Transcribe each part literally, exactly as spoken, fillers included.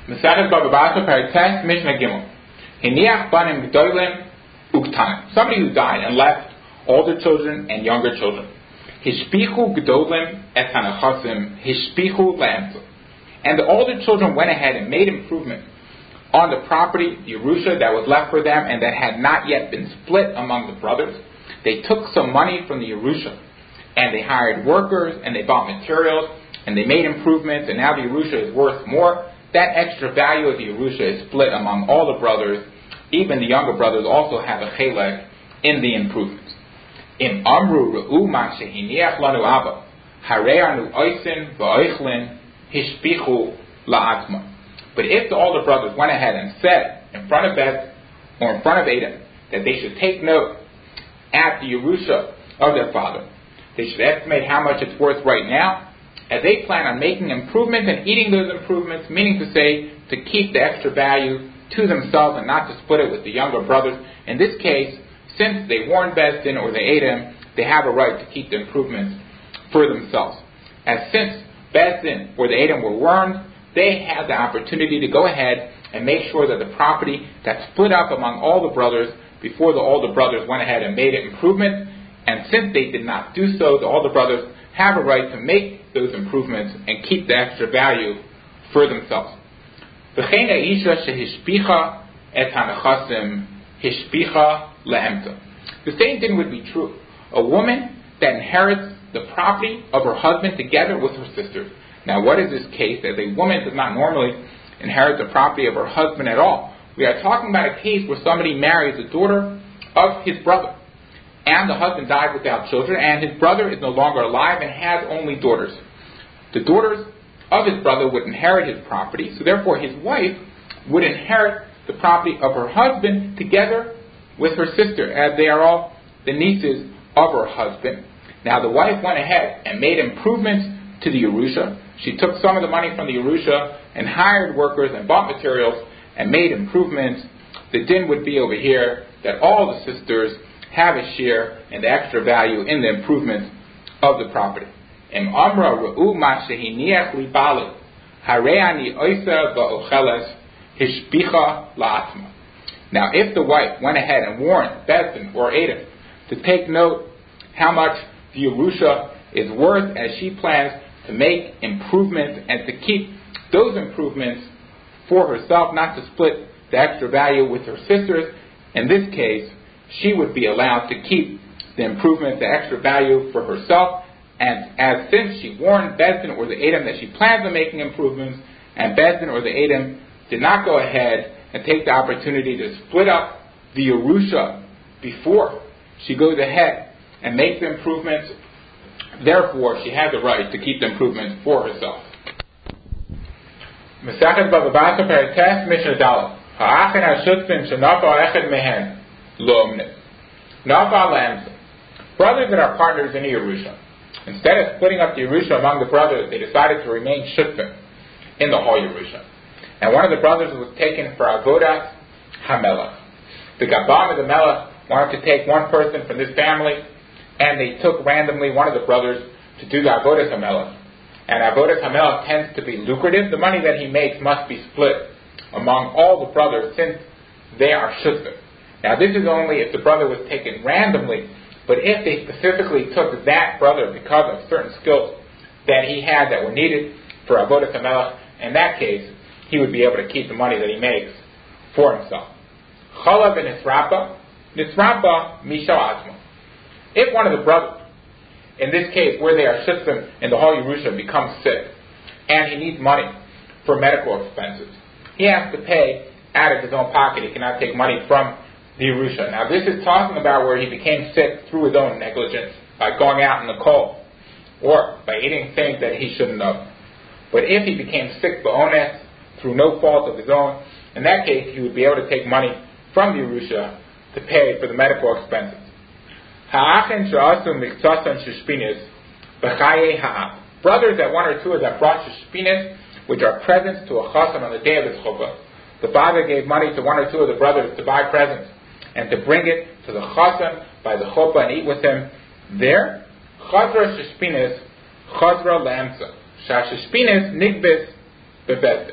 Masechet Baba Basra, Perek Tes, Mishnah Gimel. Hiniach banim gdolim uktanim. Somebody who died and left older children and younger children. Hishpichu gdolim et hanachasim, hishpichu le'emtzu. And the older children went ahead and made improvement on the property, the Yerusha that was left for them and that had not yet been split among the brothers. They took some money from the Yerusha and they hired workers and they bought materials and they made improvements, and now the Yerusha is worth more. That extra value of the Yerusha is split among all the brothers. Even the younger brothers also have a chelek in the improvements. Im amru re'u man shehiniach lanu abba harei anu oisin v'oichlin hishpichu la'atzma. But if the older brothers went ahead and said in front of Beth or in front of Adam that they should take note at the Yerusha of their father, they should estimate how much it's worth right now, as they plan on making improvements and eating those improvements, meaning to say, to keep the extra value to themselves and not to split it with the younger brothers. In this case, since they warned Bezdin or they ate him, they have a right to keep the improvements for themselves. As since Bezdin or the Edom were warned, they had the opportunity to go ahead and make sure that the property got split up among all the brothers before the older brothers went ahead and made improvements. And since they did not do so, the older brothers have a right to make those improvements and keep the extra value for themselves. The same thing would be true. A woman that inherits the property of her husband together with her sisters. Now, what is this case? As a woman does not normally inherit the property of her husband at all. We are talking about a case where somebody marries the daughter of his brother, and the husband died without children, and his brother is no longer alive and has only daughters. The daughters of his brother would inherit his property, so therefore his wife would inherit the property of her husband together with her sister, as they are all the nieces of her husband. Now the wife went ahead and made improvements to the Yerusha. She took some of the money from the Yerusha and hired workers and bought materials and made improvements. The din would be over here that all the sisters have a share in the extra value in the improvements of the property. Im amra re'u ma shehiniach li bali harei ani oisa va'ocheles hishpicha la'atzma. Now, if the wife went ahead and warned Bezdin or Edom to take note how much the Yerusha is worth, as she plans to make improvements and to keep those improvements for herself, not to split the extra value with her sisters, in this case, she would be allowed to keep the improvement, the extra value for herself. And as since she warned Bezdin or the Edom that she plans on making improvements, and Bezdin or the Edom did not go ahead and take the opportunity to split up the Yerusha before she goes ahead and makes the improvements, therefore she has the right to keep the improvements for herself. Masechet Baba Basra, Perek Tes, Mishnah Dalet. Ha'achen ha'shutzim shenafa echad mehen lo omneh. Nafa le'emtzu. Brothers that are partners in the Yerusha, instead of splitting up the Yerusha among the brothers, they decided to remain shutfim in the whole Yerusha. And one of the brothers was taken for avodas hamelech. The Gabam of the Melech wanted to take one person from this family, and they took randomly one of the brothers to do the avodas hamelech. And avodas hamelech tends to be lucrative. The money that he makes must be split among all the brothers since they are shutfim. Now, this is only if the brother was taken randomly, but if they specifically took that brother because of certain skills that he had that were needed for avodas hamelech, in that case, he would be able to keep the money that he makes for himself. Chalav and Nisrapa, Nisrapa Misha Azma. If one of the brothers, in this case where they are shutfim in the whole Yerusha, becomes sick, and he needs money for medical expenses, he has to pay out of his own pocket. He cannot take money from the Yerusha. Now, this is talking about where he became sick through his own negligence, by going out in the cold, or by eating things that he shouldn't have. But if he became sick ba'ones, through no fault of his own, in that case, he would be able to take money from the Yerusha to pay for the medical expenses. Ha'achen she'asu miktasan sheshpinis b'chaye ha'am. Brothers that one or two of them brought sheshpinis, which are presents to a chassan on the day of his chuppah. The father gave money to one or two of the brothers to buy presents and to bring it to the chassan by the chuppah and eat with him there. Chazra sheshpinis, chazra le'emtza. Shasheshpinis nigbis bebezdin.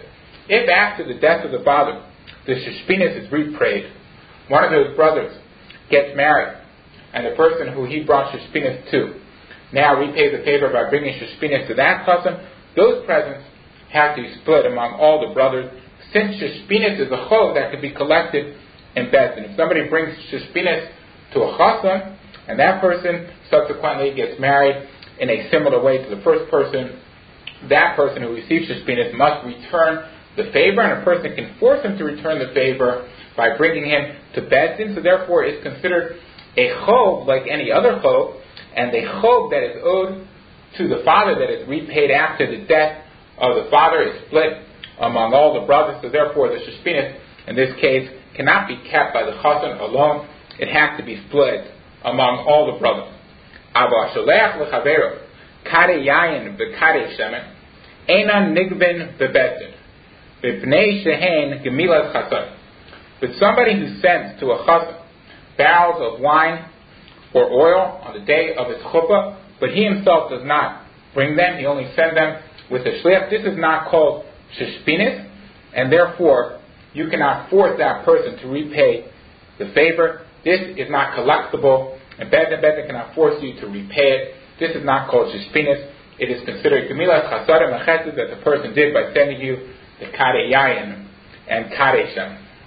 If after the death of the father, the shishpinis is repaid, one of those brothers gets married, and the person who he brought shishpinis to now repays the favor by bringing shishpinis to that chassan, those presents have to be split among all the brothers, since shishpinis is a chov that can be collected in Bezdin. If somebody brings shishpinis to a chassan, and that person subsequently gets married in a similar way to the first person, that person who receives shishpinis must return the favor, and a person can force him to return the favor by bringing him to Bezdin. So therefore it's considered a chov like any other chov, and the chov that is owed to the father that is repaid after the death of the father is split among all the brothers. So therefore the shishpinis in this case cannot be kept by the chassan alone. It has to be split among all the brothers. Ava sholech lechavero kare yayin v'kare shemen einan nigvin bebezdin v'pnei shehen gemilas chassan. But somebody who sends to a chassan barrels of wine or oil on the day of his chuppah, but he himself does not bring them, he only sends them with a shliach, this is not called shishpinis, and therefore you cannot force that person to repay the favor. This is not collectible, and Bezdin Bezdin cannot force you to repay it. This is not called shishpinis. It is considered gemilas chasadim and chesed that the person did by sending you the kare yayin and kare shem.